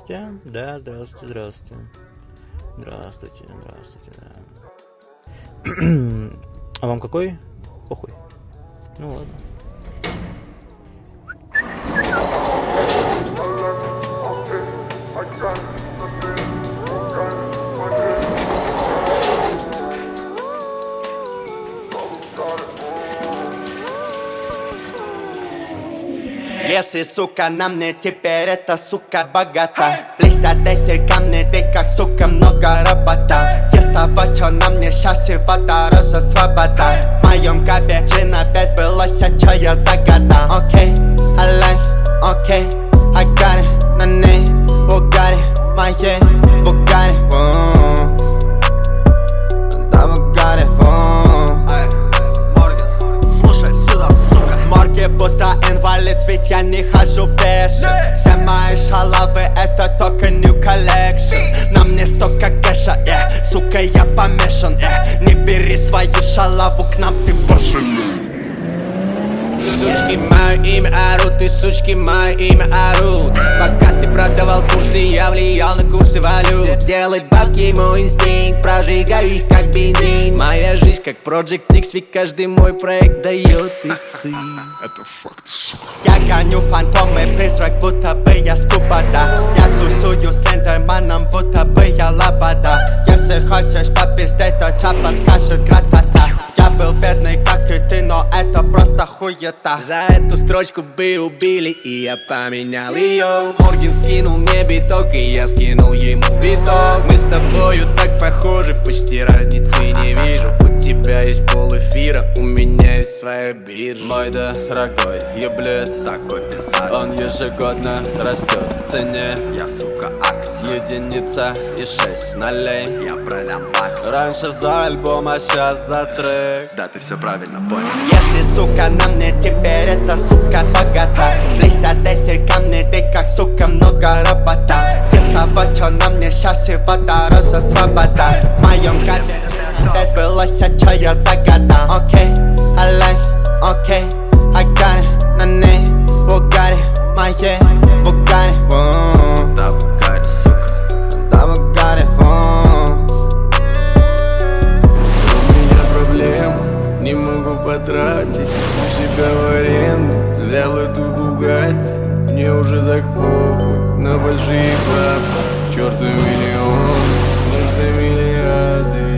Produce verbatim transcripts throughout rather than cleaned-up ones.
Здрасте. Да, здравствуйте, здравствуйте. Здравствуйте, здравствуйте, да. А вам какой? Похуй. Ну ладно. Если, сука, на мне теперь эта сука богата, блестят эти камни, ты как, сука, много работа. Я с тобой, чё на мне счастье, подороже свобода. В моем капе джина без былося, чё я загадал. Окей, I like, окей, I got it, на ней Бугари, моей Бугари, да Бугари, слушай сюда, сука. Морги будто инвалид, ведь я не хожу пешим. Все мои шалавы это только new collection. На мне столько кэша, э, сука, я помешан, э. Не бери свою шалаву, к нам ты больше. Сучки, мое имя орут, и сучки, мое имя орут. Пока ты продавал курсы, я влиял на курсы валют. Делать бабки мой инстинкт, прожигаю их как бензин. Моя жизнь как Project X, ведь каждый мой проект дает иксы. Это факт, сука. Я гоню фантомы, призрак, будто бы я скупада. Я тусую с лендерманом, будто бы я лобода. Если хочешь попиздеть, то чапа скажет гратата. Я был бедный, как и ты, но это просто хуета. За эту строчку бы убили, и я поменял ее. Моргин скинул мне биток, и я скинул ему биток. Мы с тобою так похожи, почти разницы не вижу. У тебя есть пол эфира, у меня есть своя биржа. Мой дорогой еблет, такой пиздак. Он ежегодно растет в цене. Я, сука, акт, единица и шесть нолей. Я про лямбак. Раньше за альбом, а сейчас за трек. Да, ты все правильно понял. Если, сука, на мне теперь эта сука богата, блестят эти камни, ты как, сука, много работа. Я с тобой, чё на мне счастье, подороже свобода. В моем капе без былося, чё я загадал. Окей, I like, окей, I got it, на ней Бугари, моей Бугари, да Бугари, сука, да Бугари. У меня проблем, не могу потратить у себя в аренду. Взял эту Бугатти, мне уже так похуй на большие бабки. К черту миллион, нужны миллиарды.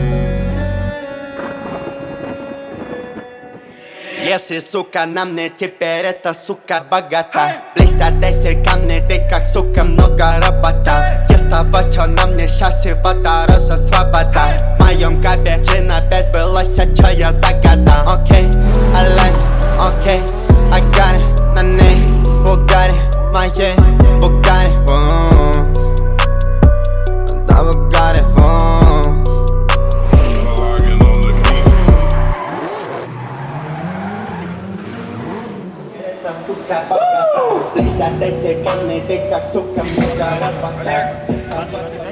Если, сука, на мне теперь эта сука богата, блестят эти камни, ты как, сука, много работа. Я с тобой, чё на мне счастье, подороже свобода. В моем капе джина без былося, чё я загадал. Окей, I like, окей, I got it, на ней Бугари, моей Бугари, да Бугари. Сука богата, блестят эти камни, ты как, сука, много работа.